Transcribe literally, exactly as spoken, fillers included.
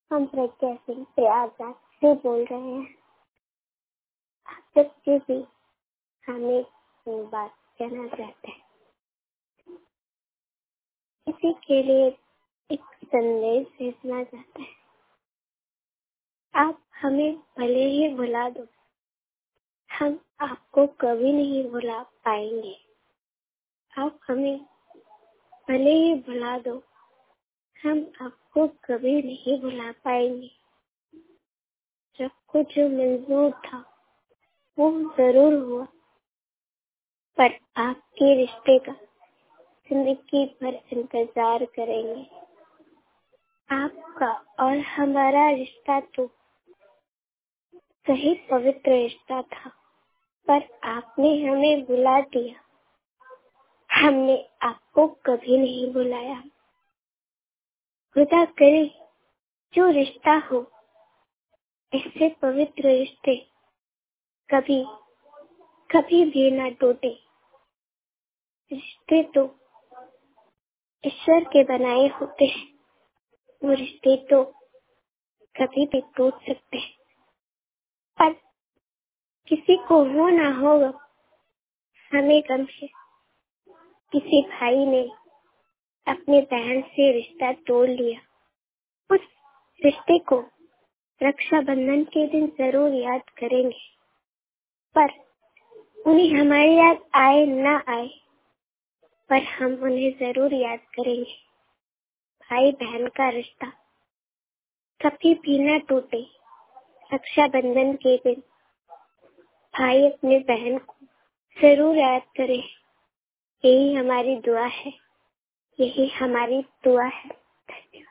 हम प्रज्ञा सिंह प्रयागराज से बोल रहे हैं। आप सबसे भी हमें एक बात कहना चाहते हैं। किसी के लिए एक संदेश भेजना चाहते हैं। आप हमें भले ही भुला दो, हम आपको कभी नहीं भुला पाएंगे। आप हमें भले ही भुला दो, हम आपको कभी नहीं भुला पाएंगे। सबको जो मंजूर था वो जरूर हुआ, पर आपके रिश्ते का जिंदगी भर इंतजार करेंगे। आपका और हमारा रिश्ता तो सही पवित्र रिश्ता था, पर आपने हमें भुला दिया। हमने आपको कभी नहीं बुलाया। खुदा करे जो रिश्ता हो, ऐसे पवित्र रिश्ते कभी कभी भी ना टूटे। रिश्ते तो ईश्वर के बनाए होते हैं, वो रिश्ते तो कभी भी टूट सकते हैं, पर किसी को हो ना होगा हमें गम है। किसी भाई ने अपनी बहन से रिश्ता तोड़ लिया। उस रिश्ते को रक्षाबंधन के दिन जरूर याद करेंगे, पर उन्हें हमारी याद आए ना आए, पर हम उन्हें जरूर याद करेंगे। भाई बहन का रिश्ता कभी भी न टूटे। रक्षाबंधन के दिन भाई अपने बहन को जरूर याद करे। यही हमारी दुआ है, यही हमारी दुआ है।